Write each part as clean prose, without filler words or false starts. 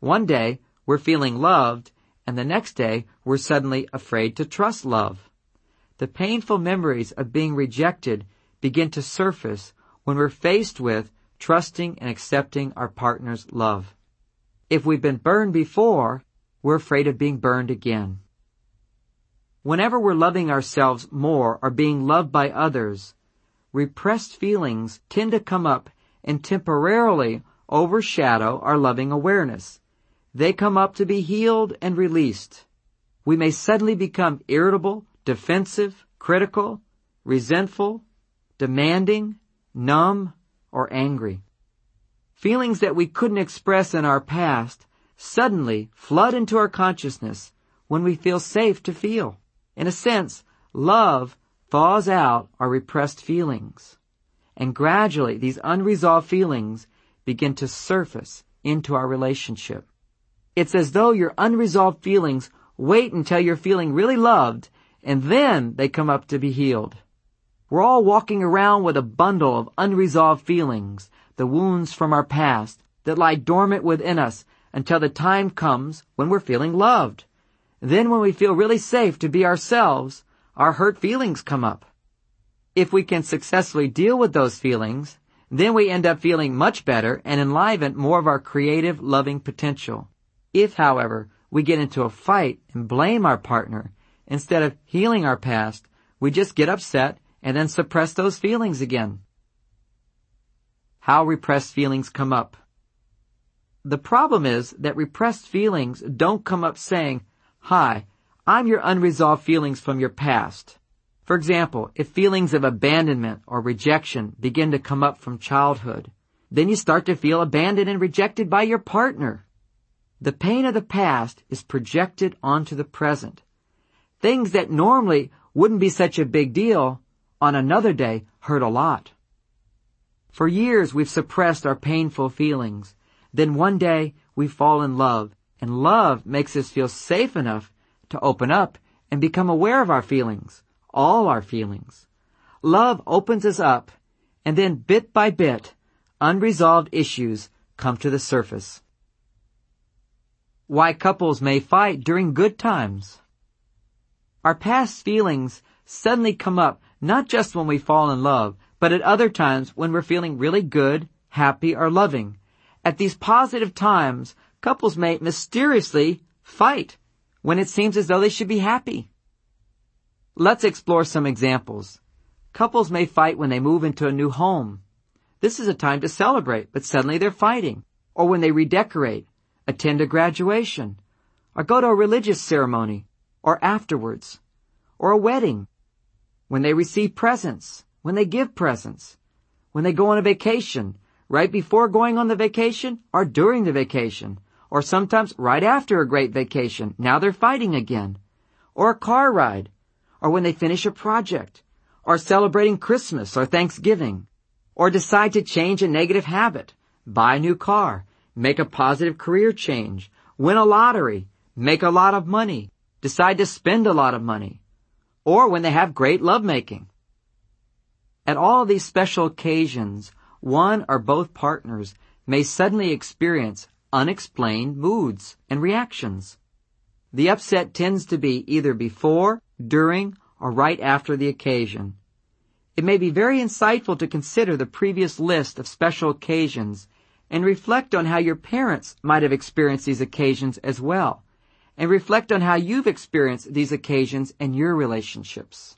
One day, we're feeling loved, and the next day, we're suddenly afraid to trust love. The painful memories of being rejected begin to surface when we're faced with trusting and accepting our partner's love. If we've been burned before, we're afraid of being burned again. Whenever we're loving ourselves more or being loved by others, repressed feelings tend to come up and temporarily overshadow our loving awareness. They come up to be healed and released. We may suddenly become irritable, defensive, critical, resentful, demanding, numb, or angry. Feelings that we couldn't express in our past suddenly flood into our consciousness when we feel safe to feel. In a sense, love thaws out our repressed feelings, and gradually these unresolved feelings begin to surface into our relationship. It's as though your unresolved feelings wait until you're feeling really loved, and then they come up to be healed. We're all walking around with a bundle of unresolved feelings, the wounds from our past that lie dormant within us until the time comes when we're feeling loved. Then when we feel really safe to be ourselves, our hurt feelings come up. If we can successfully deal with those feelings, then we end up feeling much better and enliven more of our creative, loving potential. If, however, we get into a fight and blame our partner, instead of healing our past, we just get upset and then suppress those feelings again. How repressed feelings come up. The problem is that repressed feelings don't come up saying, "Hi, I'm your unresolved feelings from your past." For example, if feelings of abandonment or rejection begin to come up from childhood, then you start to feel abandoned and rejected by your partner. The pain of the past is projected onto the present. Things that normally wouldn't be such a big deal on another day hurt a lot. For years we've suppressed our painful feelings. Then one day we fall in love, and love makes us feel safe enough to open up and become aware of our feelings, all our feelings. Love opens us up, and then bit by bit, unresolved issues come to the surface. Why couples may fight during good times. Our past feelings suddenly come up not just when we fall in love, but at other times when we're feeling really good, happy, or loving. At these positive times, couples may mysteriously fight when it seems as though they should be happy. Let's explore some examples. Couples may fight when they move into a new home. This is a time to celebrate, but suddenly they're fighting. Or when they redecorate, attend a graduation, or go to a religious ceremony, or afterwards, or a wedding. When they receive presents, when they give presents, when they go on a vacation, right before going on the vacation or during the vacation, or sometimes right after a great vacation. Now they're fighting again. Or a car ride, or when they finish a project, or celebrating Christmas or Thanksgiving, or decide to change a negative habit, buy a new car, make a positive career change, win a lottery, make a lot of money, decide to spend a lot of money, or when they have great lovemaking. At all of these special occasions, one or both partners may suddenly experience unexplained moods and reactions. The upset tends to be either before, during, or right after the occasion. It may be very insightful to consider the previous list of special occasions and reflect on how your parents might have experienced these occasions as well, and reflect on how you've experienced these occasions in your relationships.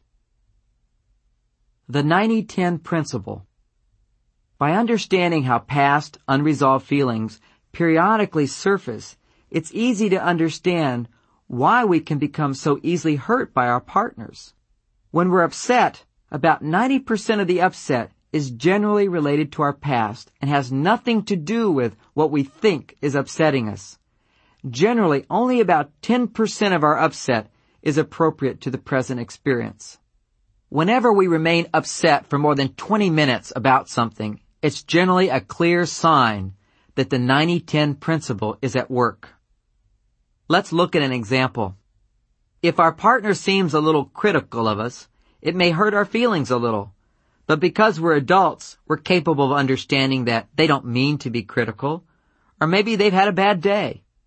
The 90-10 principle. By understanding how past unresolved feelings periodically surface, it's easy to understand why we can become so easily hurt by our partners. When we're upset, about 90% of the upset is generally related to our past and has nothing to do with what we think is upsetting us. Generally, only about 10% of our upset is appropriate to the present experience. Whenever we remain upset for more than 20 minutes about something, it's generally a clear sign that the 90-10 principle is at work. Let's look at an example. If our partner seems a little critical of us, it may hurt our feelings a little. But because we're adults, we're capable of understanding that they don't mean to be critical, or maybe they've had a bad day.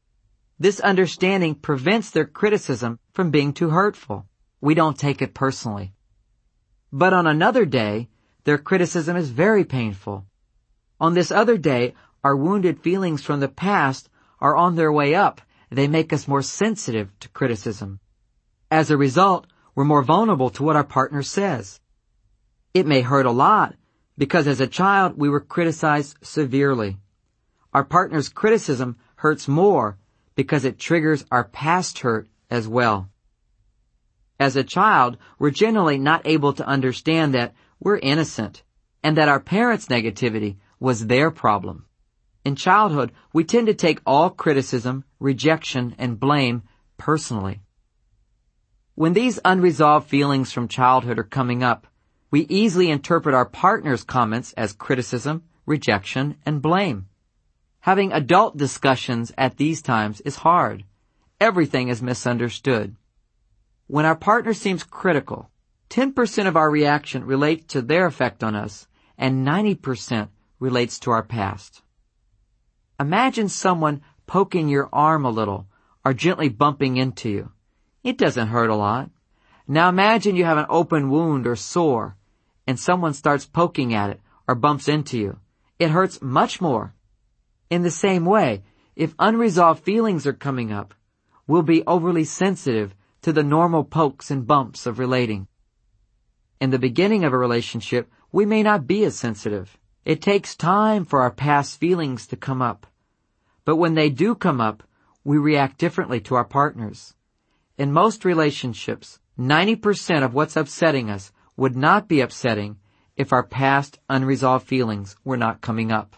This understanding prevents their criticism from being too hurtful. We don't take it personally. But on another day, their criticism is very painful. On this other day, our wounded feelings from the past are on their way up. They make us more sensitive to criticism. As a result, we're more vulnerable to what our partner says. It may hurt a lot, because as a child we were criticized severely. Our partner's criticism hurts more because it triggers our past hurt as well. As a child, we're generally not able to understand that we're innocent and that our parents' negativity was their problem. In childhood, we tend to take all criticism, rejection, and blame personally. When these unresolved feelings from childhood are coming up, we easily interpret our partner's comments as criticism, rejection, and blame. Having adult discussions at these times is hard. Everything is misunderstood. When our partner seems critical, 10% of our reaction relates to their effect on us, and 90% relates to our past. Imagine someone poking your arm a little or gently bumping into you. It doesn't hurt a lot. Now imagine you have an open wound or sore, and someone starts poking at it or bumps into you. It hurts much more. In the same way, if unresolved feelings are coming up, we'll be overly sensitive to the normal pokes and bumps of relating. In the beginning of a relationship, we may not be as sensitive. It takes time for our past feelings to come up. But when they do come up, we react differently to our partners. In most relationships, 90% of what's upsetting us would not be upsetting if our past unresolved feelings were not coming up.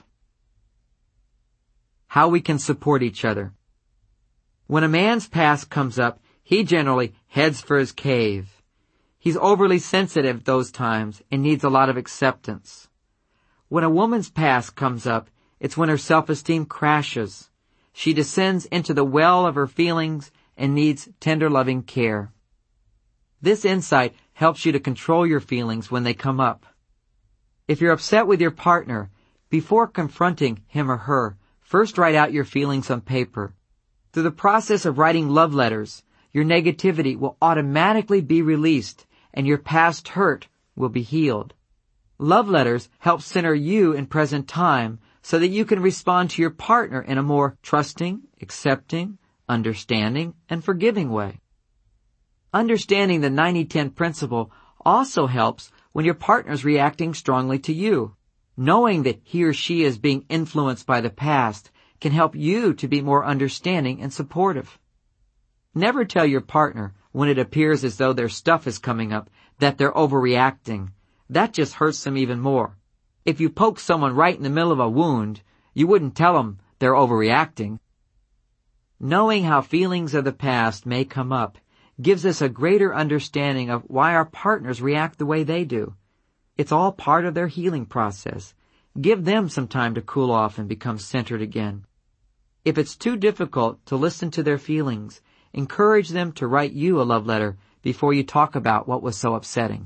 How we can support each other. When a man's past comes up, he generally heads for his cave. He's overly sensitive those times and needs a lot of acceptance. When a woman's past comes up, it's when her self-esteem crashes. She descends into the well of her feelings and needs tender, loving care. This insight helps you to control your feelings when they come up. If you're upset with your partner, before confronting him or her, first write out your feelings on paper. Through the process of writing love letters, your negativity will automatically be released and your past hurt will be healed. Love letters help center you in present time so that you can respond to your partner in a more trusting, accepting, understanding, and forgiving way. Understanding the 90-10 principle also helps when your partner's reacting strongly to you. Knowing that he or she is being influenced by the past can help you to be more understanding and supportive. Never tell your partner when it appears as though their stuff is coming up that they're overreacting. That just hurts them even more. If you poke someone right in the middle of a wound, you wouldn't tell them they're overreacting. Knowing how feelings of the past may come up gives us a greater understanding of why our partners react the way they do. It's all part of their healing process. Give them some time to cool off and become centered again. If it's too difficult to listen to their feelings, encourage them to write you a love letter before you talk about what was so upsetting.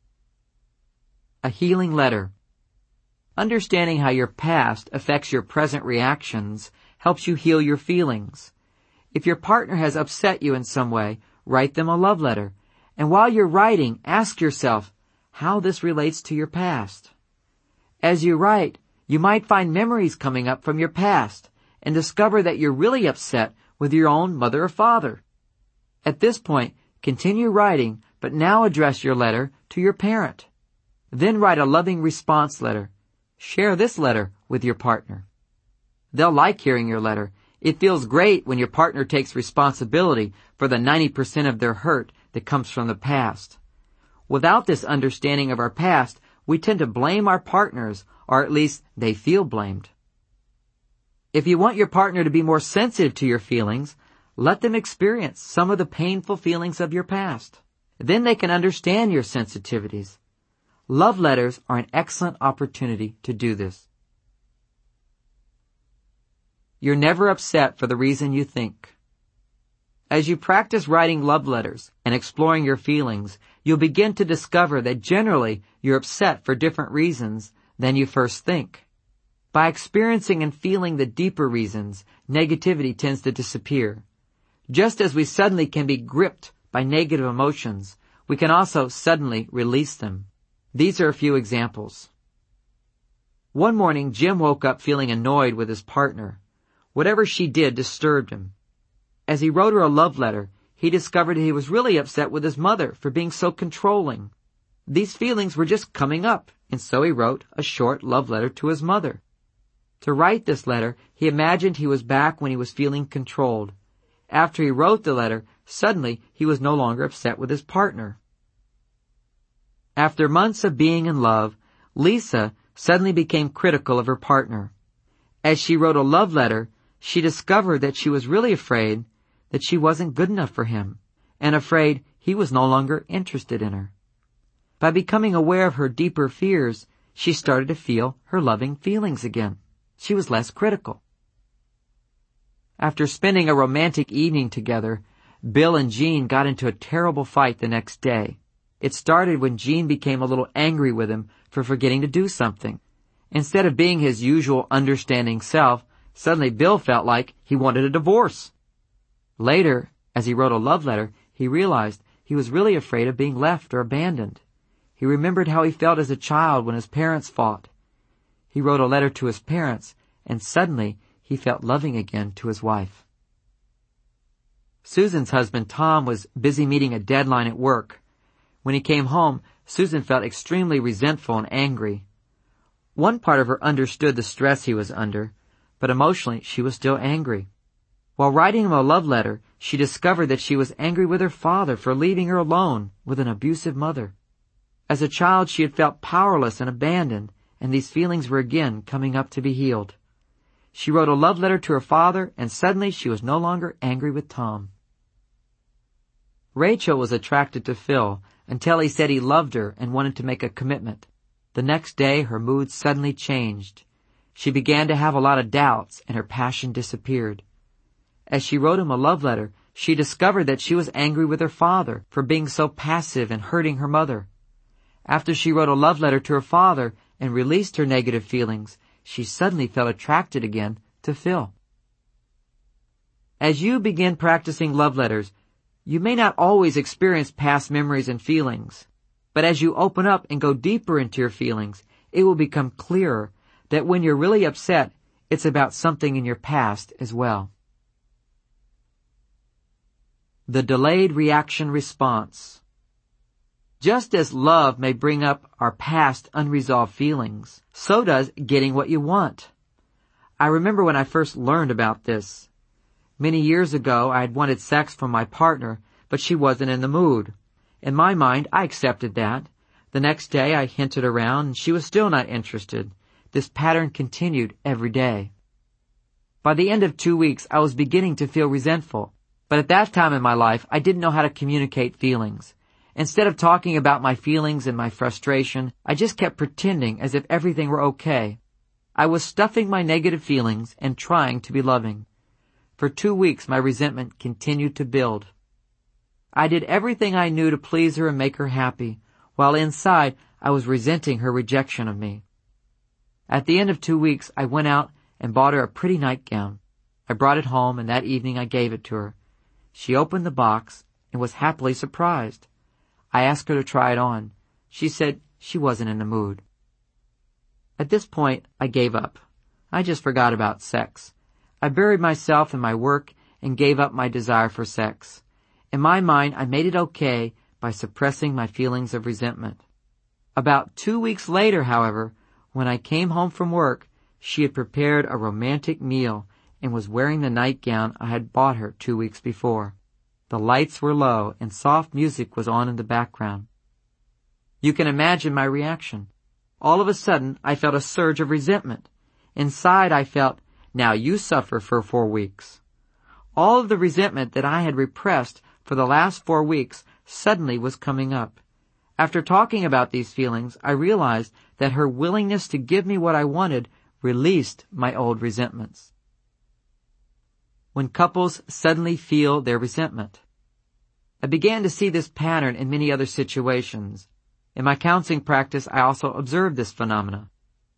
A healing letter. Understanding how your past affects your present reactions helps you heal your feelings. If your partner has upset you in some way, write them a love letter. And while you're writing, ask yourself how this relates to your past. As you write, you might find memories coming up from your past and discover that you're really upset with your own mother or father. At this point, continue writing, but now address your letter to your parent. Then write a loving response letter. Share this letter with your partner. They'll like hearing your letter. It feels great when your partner takes responsibility for the 90% of their hurt that comes from the past. Without this understanding of our past, we tend to blame our partners, or at least they feel blamed. If you want your partner to be more sensitive to your feelings, let them experience some of the painful feelings of your past. Then they can understand your sensitivities. Love letters are an excellent opportunity to do this. You're never upset for the reason you think. As you practice writing love letters and exploring your feelings, you'll begin to discover that generally you're upset for different reasons than you first think. By experiencing and feeling the deeper reasons, negativity tends to disappear. Just as we suddenly can be gripped by negative emotions, we can also suddenly release them. These are a few examples. One morning, Jim woke up feeling annoyed with his partner. Whatever she did disturbed him. As he wrote her a love letter, he discovered he was really upset with his mother for being so controlling. These feelings were just coming up, and so he wrote a short love letter to his mother. To write this letter, he imagined he was back when he was feeling controlled. After he wrote the letter, suddenly he was no longer upset with his partner. After months of being in love, Lisa suddenly became critical of her partner. As she wrote a love letter, she discovered that she was really afraid that she wasn't good enough for him, and afraid he was no longer interested in her. By becoming aware of her deeper fears, she started to feel her loving feelings again. She was less critical. After spending a romantic evening together, Bill and Jean got into a terrible fight the next day. It started when Jean became a little angry with him for forgetting to do something. Instead of being his usual understanding self, suddenly Bill felt like he wanted a divorce. Later, as he wrote a love letter, he realized he was really afraid of being left or abandoned. He remembered how he felt as a child when his parents fought. He wrote a letter to his parents, and suddenly he felt loving again to his wife. Susan's husband, Tom, was busy meeting a deadline at work. When he came home, Susan felt extremely resentful and angry. One part of her understood the stress he was under, but emotionally she was still angry. While writing him a love letter, she discovered that she was angry with her father for leaving her alone with an abusive mother. As a child, she had felt powerless and abandoned, and these feelings were again coming up to be healed. She wrote a love letter to her father, and suddenly she was no longer angry with Tom. Rachel was attracted to Phil until he said he loved her and wanted to make a commitment. The next day, her mood suddenly changed. She began to have a lot of doubts, and her passion disappeared. As she wrote him a love letter, she discovered that she was angry with her father for being so passive and hurting her mother. After she wrote a love letter to her father and released her negative feelings, she suddenly felt attracted again to Phil. As you begin practicing love letters, you may not always experience past memories and feelings, but as you open up and go deeper into your feelings, it will become clearer that when you're really upset, it's about something in your past as well. The delayed reaction response. Just as love may bring up our past unresolved feelings, so does getting what you want. I remember when I first learned about this. Many years ago, I had wanted sex from my partner, but she wasn't in the mood. In my mind, I accepted that. The next day, I hinted around, and she was still not interested. This pattern continued every day. By the end of 2 weeks, I was beginning to feel resentful. But at that time in my life, I didn't know how to communicate feelings. Instead of talking about my feelings and my frustration, I just kept pretending as if everything were okay. I was stuffing my negative feelings and trying to be loving. For 2 weeks, my resentment continued to build. I did everything I knew to please her and make her happy, while inside I was resenting her rejection of me. At the end of 2 weeks, I went out and bought her a pretty nightgown. I brought it home, and that evening I gave it to her. She opened the box and was happily surprised. I asked her to try it on. She said she wasn't in the mood. At this point, I gave up. I just forgot about sex. I buried myself in my work and gave up my desire for sex. In my mind, I made it okay by suppressing my feelings of resentment. About 2 weeks later, however, when I came home from work, she had prepared a romantic meal and was wearing the nightgown I had bought her 2 weeks before. The lights were low and soft music was on in the background. You can imagine my reaction. All of a sudden, I felt a surge of resentment. Inside, I felt, now you suffer for 4 weeks. All of the resentment that I had repressed for the last 4 weeks suddenly was coming up. After talking about these feelings, I realized that her willingness to give me what I wanted released my old resentments. When couples suddenly feel their resentment. I began to see this pattern in many other situations. In my counseling practice, I also observed this phenomena.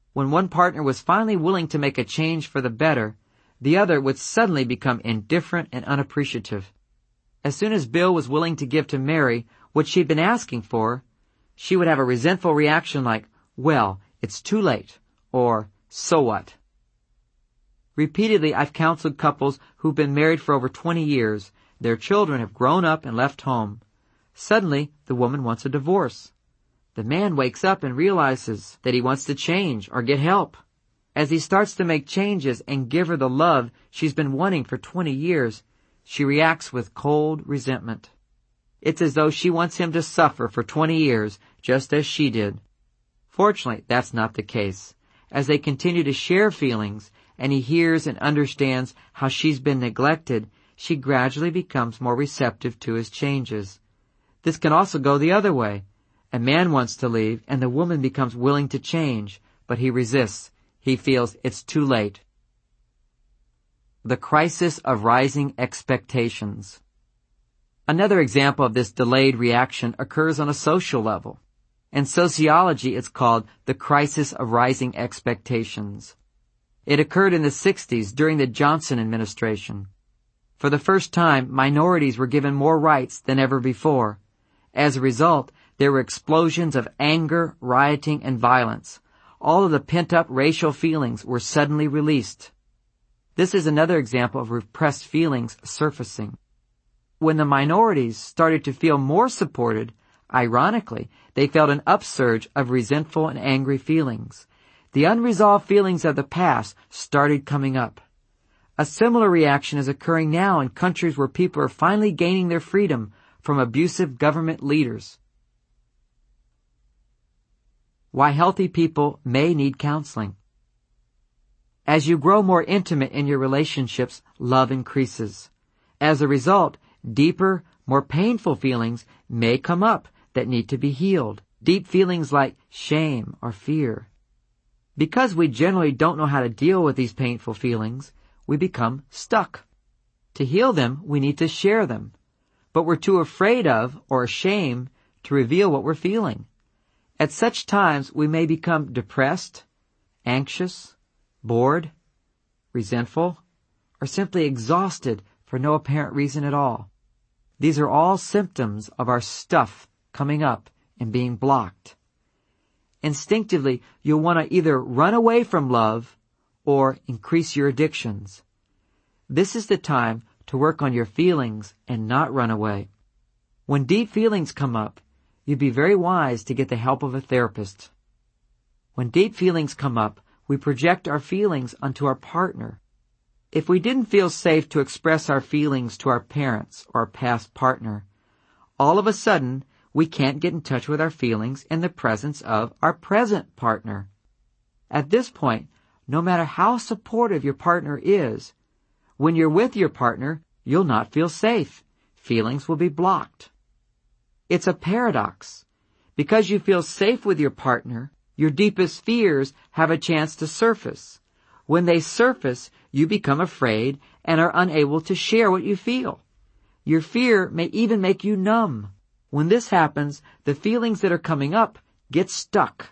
When one partner was finally willing to make a change for the better, the other would suddenly become indifferent and unappreciative. As soon as Bill was willing to give to Mary what she'd been asking for, she would have a resentful reaction like, "Well, it's too late," or "So what?" Repeatedly, I've counseled couples who've been married for over 20 years. Their children have grown up and left home. Suddenly, the woman wants a divorce. The man wakes up and realizes that he wants to change or get help. As he starts to make changes and give her the love she's been wanting for 20 years, she reacts with cold resentment. It's as though she wants him to suffer for 20 years, just as she did. Fortunately, that's not the case. As they continue to share feelings, and he hears and understands how she's been neglected, she gradually becomes more receptive to his changes. This can also go the other way. A man wants to leave, and the woman becomes willing to change, but he resists. He feels it's too late. The crisis of rising expectations. Another example of this delayed reaction occurs on a social level. In sociology, it's called the crisis of rising expectations. It occurred in the 60s during the Johnson administration. For the first time, minorities were given more rights than ever before. As a result, there were explosions of anger, rioting, and violence. All of the pent-up racial feelings were suddenly released. This is another example of repressed feelings surfacing. When the minorities started to feel more supported, ironically, they felt an upsurge of resentful and angry feelings. The unresolved feelings of the past started coming up. A similar reaction is occurring now in countries where people are finally gaining their freedom from abusive government leaders. Why healthy people may need counseling. As you grow more intimate in your relationships, love increases. As a result, deeper, more painful feelings may come up that need to be healed. Deep feelings like shame or fear. Because we generally don't know how to deal with these painful feelings, we become stuck. To heal them, we need to share them. But we're too afraid of or ashamed to reveal what we're feeling. At such times, we may become depressed, anxious, bored, resentful, or simply exhausted for no apparent reason at all. These are all symptoms of our stuff coming up and being blocked. Instinctively, you'll want to either run away from love or increase your addictions. This is the time to work on your feelings and not run away. When deep feelings come up, you'd be very wise to get the help of a therapist. When deep feelings come up, we project our feelings onto our partner. If we didn't feel safe to express our feelings to our parents or our past partner, all of a sudden, we can't get in touch with our feelings in the presence of our present partner. At this point, no matter how supportive your partner is, when you're with your partner, you'll not feel safe. Feelings will be blocked. It's a paradox. Because you feel safe with your partner, your deepest fears have a chance to surface. When they surface, you become afraid and are unable to share what you feel. Your fear may even make you numb. When this happens, the feelings that are coming up get stuck.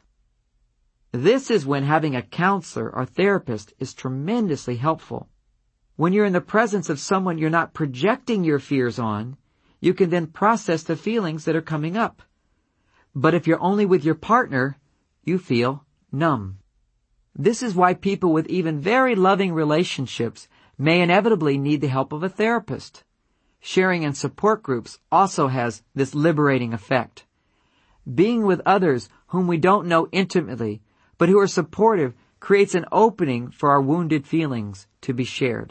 This is when having a counselor or therapist is tremendously helpful. When you're in the presence of someone you're not projecting your fears on, you can then process the feelings that are coming up. But if you're only with your partner, you feel numb. This is why people with even very loving relationships may inevitably need the help of a therapist. Sharing in support groups also has this liberating effect. Being with others whom we don't know intimately, but who are supportive, creates an opening for our wounded feelings to be shared.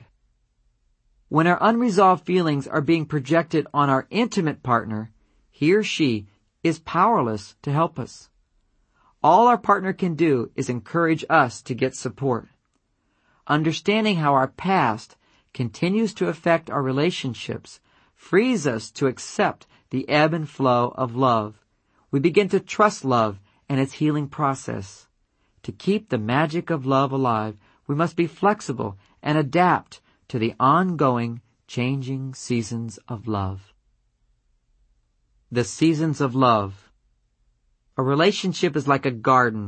When our unresolved feelings are being projected on our intimate partner, he or she is powerless to help us. All our partner can do is encourage us to get support. Understanding how our past continues to affect our relationships frees us to accept the ebb and flow of love. We begin to trust love and its healing process. To keep the magic of love alive, we must be flexible and adapt to the ongoing, changing seasons of love. The seasons of love. A relationship is like a garden.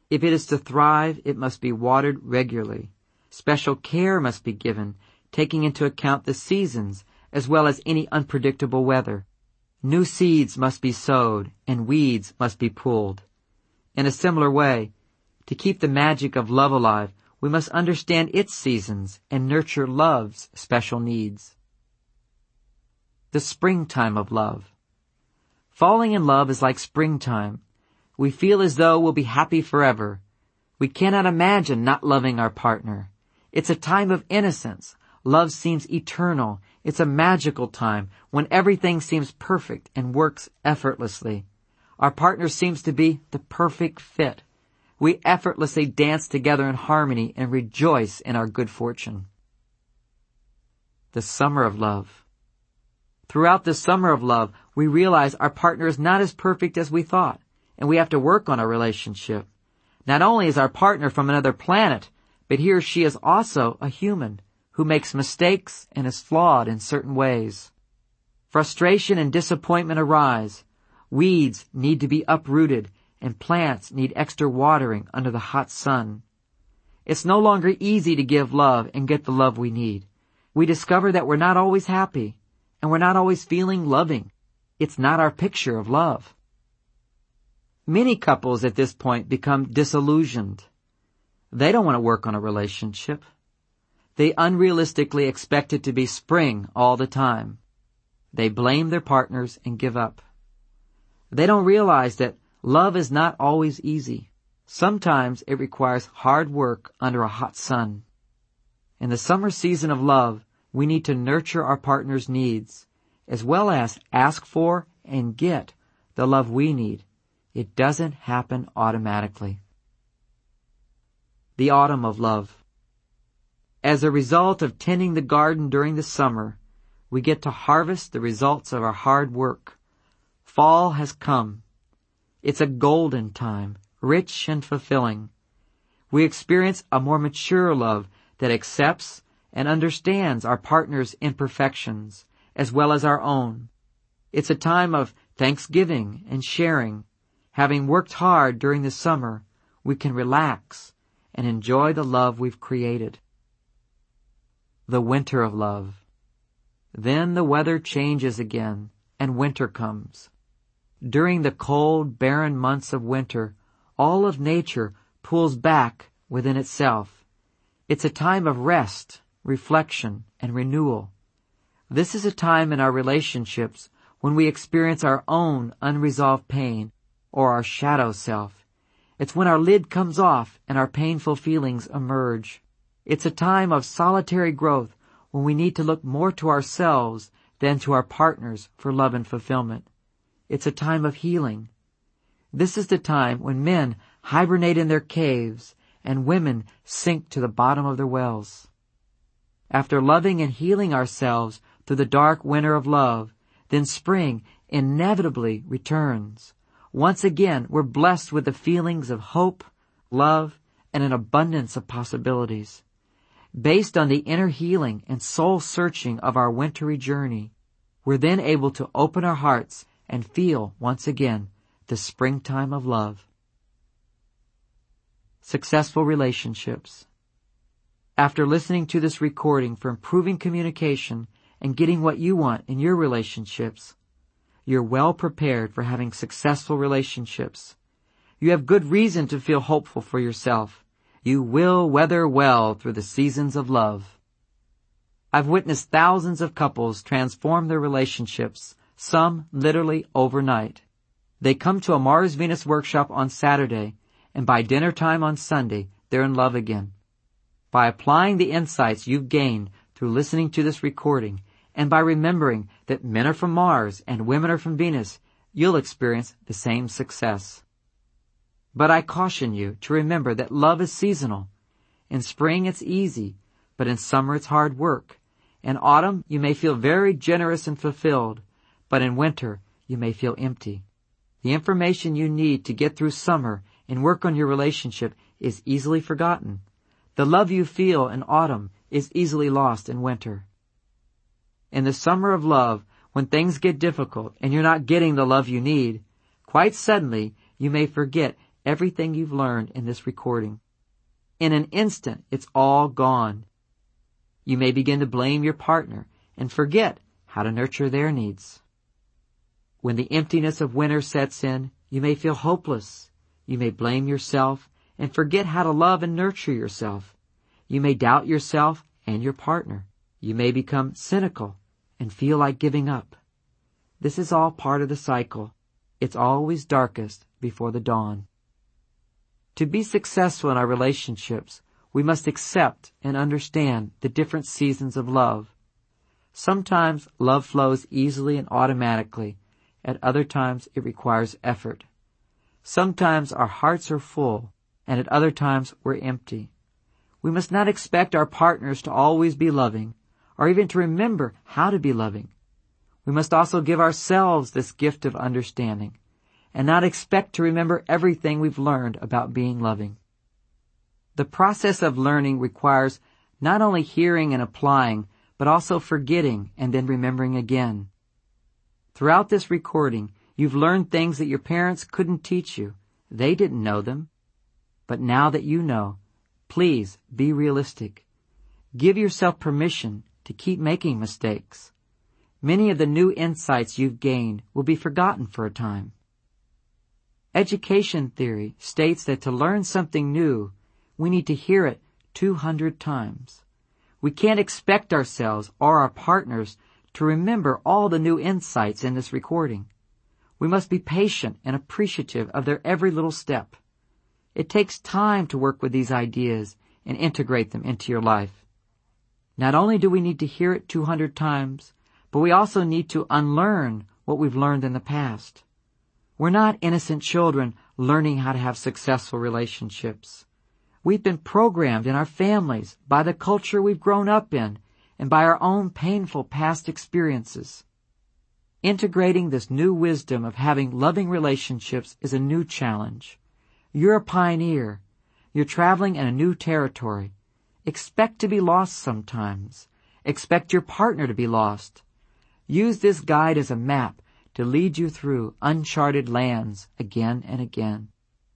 If it is to thrive, it must be watered regularly. Special care must be given, taking into account the seasons as well as any unpredictable weather. New seeds must be sowed and weeds must be pulled. In a similar way, to keep the magic of love alive, we must understand its seasons and nurture love's special needs. The springtime of love. Falling in love is like springtime. We feel as though we'll be happy forever. We cannot imagine not loving our partner. It's a time of innocence. Love seems eternal. It's a magical time when everything seems perfect and works effortlessly. Our partner seems to be the perfect fit. We effortlessly dance together in harmony and rejoice in our good fortune. The summer of love. Throughout the summer of love, we realize our partner is not as perfect as we thought, and we have to work on our relationship. Not only is our partner from another planet, but he or she is also a human who makes mistakes and is flawed in certain ways. Frustration and disappointment arise. Weeds need to be uprooted, and plants need extra watering under the hot sun. It's no longer easy to give love and get the love we need. We discover that we're not always happy, and we're not always feeling loving. It's not our picture of love. Many couples at this point become disillusioned. They don't want to work on a relationship. They unrealistically expect it to be spring all the time. They blame their partners and give up. They don't realize that love is not always easy. Sometimes it requires hard work under a hot sun. In the summer season of love, we need to nurture our partner's needs, as well as ask for and get the love we need. It doesn't happen automatically. The autumn of love. As a result of tending the garden during the summer, we get to harvest the results of our hard work. Fall has come. It's a golden time, rich and fulfilling. We experience a more mature love that accepts and understands our partner's imperfections, as well as our own. It's a time of thanksgiving and sharing. Having worked hard during the summer, we can relax and enjoy the love we've created. The winter of love. Then the weather changes again, and winter comes. During the cold, barren months of winter, all of nature pulls back within itself. It's a time of rest, reflection, and renewal. This is a time in our relationships when we experience our own unresolved pain or our shadow self. It's when our lid comes off and our painful feelings emerge. It's a time of solitary growth when we need to look more to ourselves than to our partners for love and fulfillment. It's a time of healing. This is the time when men hibernate in their caves and women sink to the bottom of their wells. After loving and healing ourselves through the dark winter of love, then spring inevitably returns. Once again, we're blessed with the feelings of hope, love, and an abundance of possibilities. Based on the inner healing and soul searching of our wintry journey, we're then able to open our hearts and feel once again the springtime of love. Successful relationships. After listening to this recording for improving communication and getting what you want in your relationships, you're well prepared for having successful relationships. You have good reason to feel hopeful for yourself. You will weather well through the seasons of love. I've witnessed thousands of couples transform their relationships, some literally overnight. They come to a Mars-Venus workshop on Saturday, and by dinner time on Sunday, they're in love again. By applying the insights you've gained through listening to this recording, and by remembering that men are from Mars and women are from Venus, you'll experience the same success. But I caution you to remember that love is seasonal. In spring it's easy, but in summer it's hard work. In autumn you may feel very generous and fulfilled, but in winter you may feel empty. The information you need to get through summer and work on your relationship is easily forgotten. The love you feel in autumn is easily lost in winter. In the summer of love, when things get difficult and you're not getting the love you need, quite suddenly you may forget everything you've learned in this recording. In an instant, it's all gone. You may begin to blame your partner and forget how to nurture their needs. When the emptiness of winter sets in, you may feel hopeless. You may blame yourself and forget how to love and nurture yourself. You may doubt yourself and your partner. You may become cynical and feel like giving up. This is all part of the cycle. It's always darkest before the dawn. To be successful in our relationships, we must accept and understand the different seasons of love. Sometimes love flows easily and automatically. At other times it requires effort. Sometimes our hearts are full, and at other times we're empty. We must not expect our partners to always be loving, or even to remember how to be loving. We must also give ourselves this gift of understanding, and not expect to remember everything we've learned about being loving. The process of learning requires not only hearing and applying, but also forgetting and then remembering again. Throughout this recording, you've learned things that your parents couldn't teach you. They didn't know them. But now that you know, please be realistic. Give yourself permission to keep making mistakes. Many of the new insights you've gained will be forgotten for a time. Education theory states that to learn something new, we need to hear it 200 times. We can't expect ourselves or our partners to remember all the new insights in this recording. We must be patient and appreciative of their every little step. It takes time to work with these ideas and integrate them into your life. Not only do we need to hear it 200 times, but we also need to unlearn what we've learned in the past. We're not innocent children learning how to have successful relationships. We've been programmed in our families by the culture we've grown up in and by our own painful past experiences. Integrating this new wisdom of having loving relationships is a new challenge. You're a pioneer. You're traveling in a new territory. Expect to be lost sometimes. Expect your partner to be lost. Use this guide as a map to lead you through uncharted lands again and again.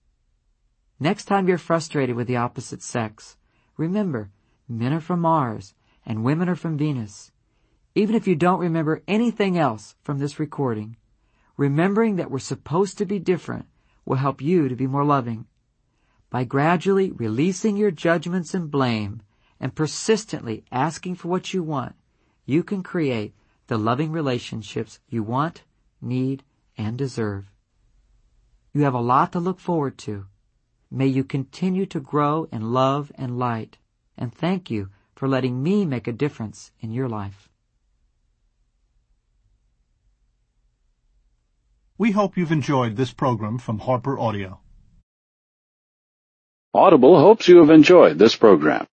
Next time you're frustrated with the opposite sex, remember, men are from Mars and women are from Venus. Even if you don't remember anything else from this recording, remembering that we're supposed to be different will help you to be more loving. By gradually releasing your judgments and blame and persistently asking for what you want, you can create the loving relationships you want, need, and deserve. You have a lot to look forward to. May you continue to grow in love and light, and thank you for letting me make a difference in your life. We hope you've enjoyed this program from Harper Audio. Audible hopes you have enjoyed this program.